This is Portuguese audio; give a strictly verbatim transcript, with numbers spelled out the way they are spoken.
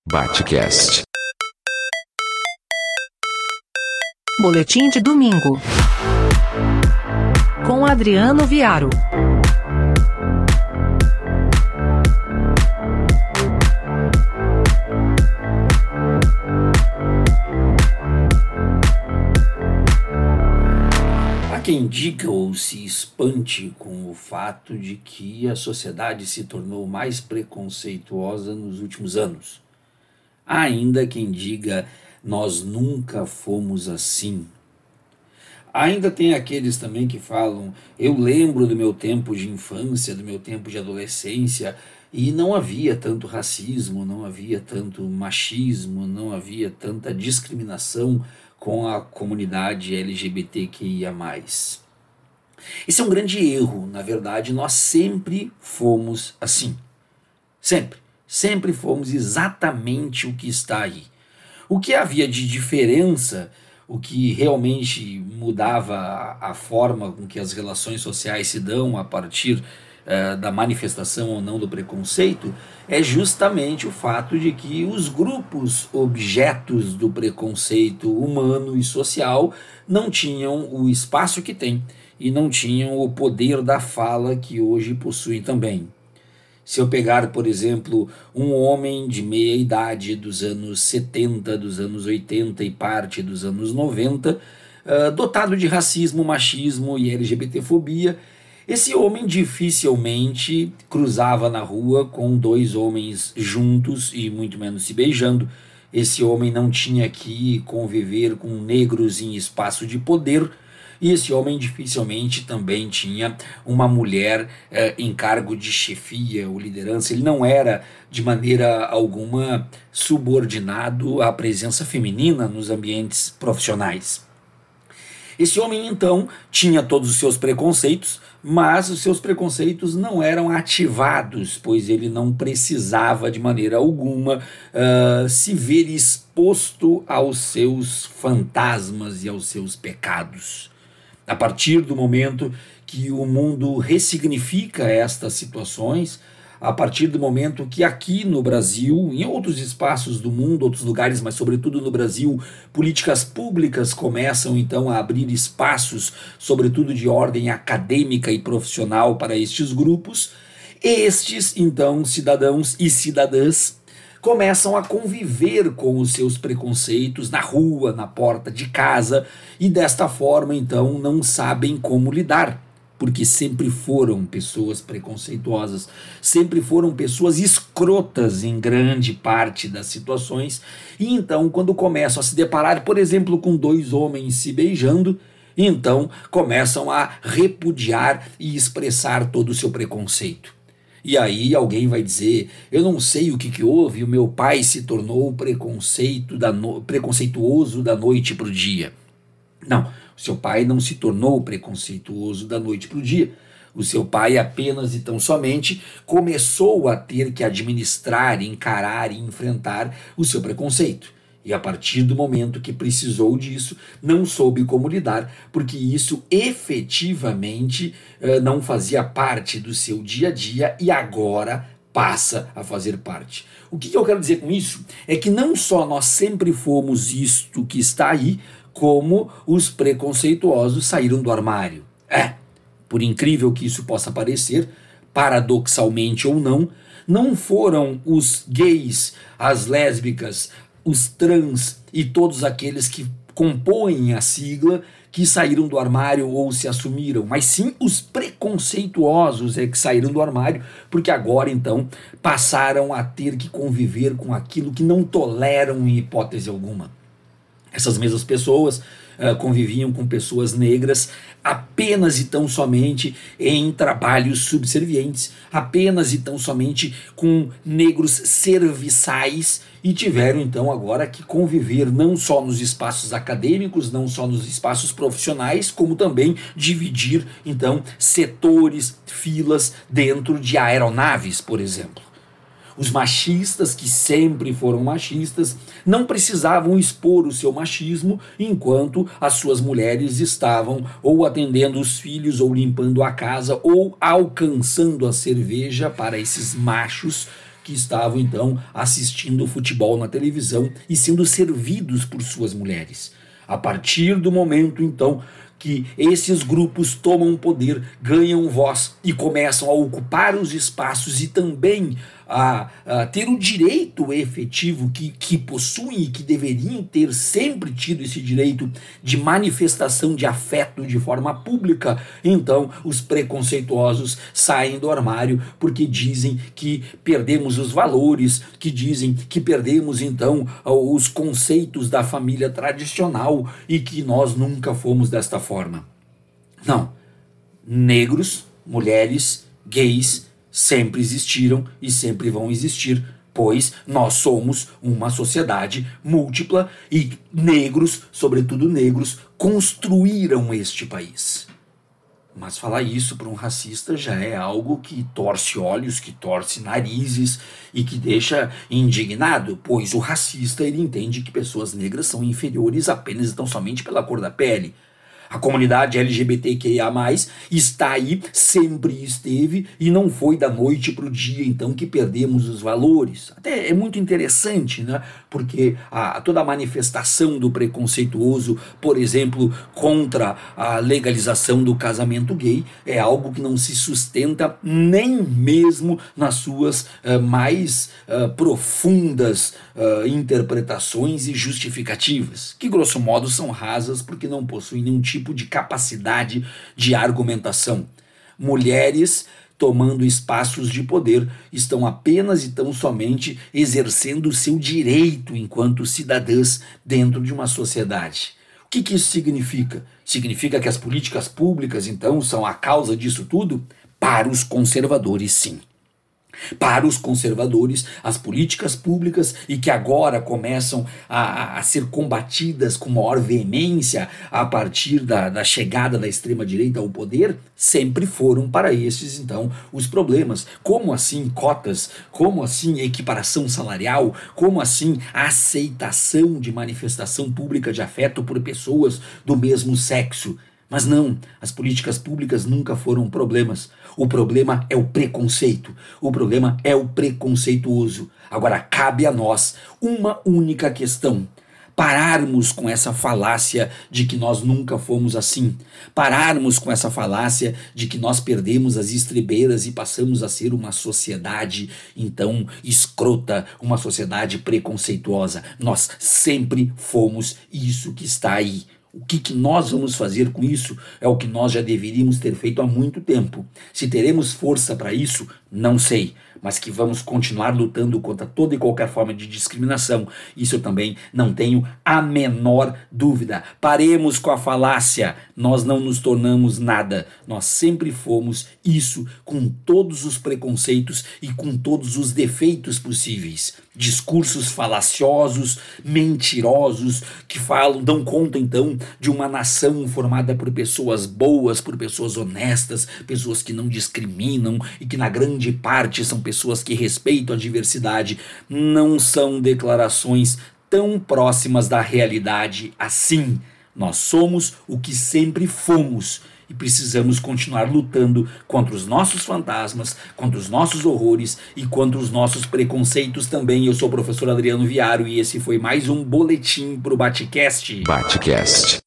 Batcast. Boletim de domingo. Com Adriano Viaro. Há quem diga ou se espante com o fato de que a sociedade se tornou mais preconceituosa nos últimos anos. Há ainda quem diga: nós nunca fomos assim. Ainda tem aqueles também que falam: eu lembro do meu tempo de infância, do meu tempo de adolescência, e não havia tanto racismo, não havia tanto machismo, não havia tanta discriminação com a comunidade L G B T Q I A mais. Esse é um grande erro. Na verdade, nós sempre fomos assim. Sempre. Sempre fomos exatamente o que está aí. O que havia de diferença, o que realmente mudava a, a forma com que as relações sociais se dão a partir uh, da manifestação ou não do preconceito, é justamente o fato de que os grupos objetos do preconceito humano e social não tinham o espaço que têm e não tinham o poder da fala que hoje possuem também. Se eu pegar, por exemplo, um homem de meia idade dos anos setenta, dos anos oitenta e parte dos anos noventa, uh, dotado de racismo, machismo e L G B T fobia, esse homem dificilmente cruzava na rua com dois homens juntos e muito menos se beijando. Esse homem não tinha que conviver com negros em espaço de poder. E esse homem dificilmente também tinha uma mulher eh, em cargo de chefia ou liderança. Ele não era, de maneira alguma, subordinado à presença feminina nos ambientes profissionais. Esse homem, então, tinha todos os seus preconceitos, mas os seus preconceitos não eram ativados, pois ele não precisava, de maneira alguma, uh, se ver exposto aos seus fantasmas e aos seus pecados. A partir do momento que o mundo ressignifica estas situações, a partir do momento que aqui no Brasil, em outros espaços do mundo, outros lugares, mas sobretudo no Brasil, políticas públicas começam então a abrir espaços, sobretudo de ordem acadêmica e profissional para estes grupos, estes então cidadãos e cidadãs começam a conviver com os seus preconceitos na rua, na porta de casa, e desta forma, então, não sabem como lidar, porque sempre foram pessoas preconceituosas, sempre foram pessoas escrotas em grande parte das situações, e então, quando começam a se deparar, por exemplo, com dois homens se beijando, então começam a repudiar e expressar todo o seu preconceito. E aí alguém vai dizer: eu não sei o que, que houve, o meu pai se tornou preconceito da no... preconceituoso da noite para o dia. Não, o seu pai não se tornou preconceituoso da noite para o dia. O seu pai apenas e tão somente começou a ter que administrar, encarar e enfrentar o seu preconceito. E a partir do momento que precisou disso, não soube como lidar, porque isso efetivamente uh, não fazia parte do seu dia a dia e agora passa a fazer parte. O que eu quero dizer com isso é que não só nós sempre fomos isto que está aí, como os preconceituosos saíram do armário. É, por incrível que isso possa parecer, paradoxalmente ou não, não foram os gays, as lésbicas, os trans e todos aqueles que compõem a sigla que saíram do armário ou se assumiram, mas sim os preconceituosos é que saíram do armário, porque agora então passaram a ter que conviver com aquilo que não toleram em hipótese alguma. Essas mesmas pessoas uh, conviviam com pessoas negras apenas e tão somente em trabalhos subservientes, apenas e tão somente com negros serviçais, e tiveram então agora que conviver não só nos espaços acadêmicos, não só nos espaços profissionais, como também dividir então setores, filas dentro de aeronaves, por exemplo. Os machistas, que sempre foram machistas, não precisavam expor o seu machismo enquanto as suas mulheres estavam ou atendendo os filhos, ou limpando a casa, ou alcançando a cerveja para esses machos que que estavam então assistindo futebol na televisão e sendo servidos por suas mulheres. A partir do momento então que esses grupos tomam poder, ganham voz e começam a ocupar os espaços e também a, a ter o direito efetivo que, que possuem e que deveriam ter sempre tido esse direito de manifestação de afeto de forma pública, então os preconceituosos saem do armário porque dizem que perdemos os valores, que dizem que perdemos então os conceitos da família tradicional e que nós nunca fomos desta forma. Não, negros, mulheres, gays sempre existiram e sempre vão existir, pois nós somos uma sociedade múltipla e negros, sobretudo negros, construíram este país. Mas falar isso para um racista já é algo que torce olhos, que torce narizes e que deixa indignado, pois o racista ele entende que pessoas negras são inferiores apenas e tão somente pela cor da pele. A comunidade L G B T Q I A mais, está aí, sempre esteve, e não foi da noite para o dia, então, que perdemos os valores. Até é muito interessante, né? Porque a, toda a manifestação do preconceituoso, por exemplo, contra a legalização do casamento gay, é algo que não se sustenta nem mesmo nas suas uh, mais uh, profundas uh, interpretações e justificativas, que, grosso modo, são rasas porque não possuem nenhum tipo de capacidade de argumentação. Mulheres tomando espaços de poder estão apenas e tão somente exercendo o seu direito enquanto cidadãs dentro de uma sociedade. O que, que isso significa? Significa que as políticas públicas, então, são a causa disso tudo? Para os conservadores, sim. Para os conservadores, as políticas públicas e que agora começam a, a ser combatidas com maior veemência a partir da, da chegada da extrema-direita ao poder, sempre foram para esses, então, os problemas. Como assim cotas? Como assim equiparação salarial? Como assim aceitação de manifestação pública de afeto por pessoas do mesmo sexo? Mas não, as políticas públicas nunca foram problemas. O problema é o preconceito. O problema é o preconceituoso. Agora cabe a nós uma única questão: pararmos com essa falácia de que nós nunca fomos assim. Pararmos com essa falácia de que nós perdemos as estribeiras e passamos a ser uma sociedade, então, escrota, uma sociedade preconceituosa. Nós sempre fomos isso que está aí. O que, que nós vamos fazer com isso é o que nós já deveríamos ter feito há muito tempo. Se teremos força para isso, não sei, mas que vamos continuar lutando contra toda e qualquer forma de discriminação, isso eu também não tenho a menor dúvida. Paremos com a falácia, nós não nos tornamos nada, nós sempre fomos isso com todos os preconceitos e com todos os defeitos possíveis. Discursos falaciosos, mentirosos, que falam, dão conta então de uma nação formada por pessoas boas, por pessoas honestas, pessoas que não discriminam e que na grande parte são pessoas que respeitam a diversidade. Não são declarações tão próximas da realidade assim. Nós somos o que sempre fomos e precisamos continuar lutando contra os nossos fantasmas, contra os nossos horrores e contra os nossos preconceitos também. Eu sou o professor Adriano Viaro e esse foi mais um boletim pro Batecast. Batecast.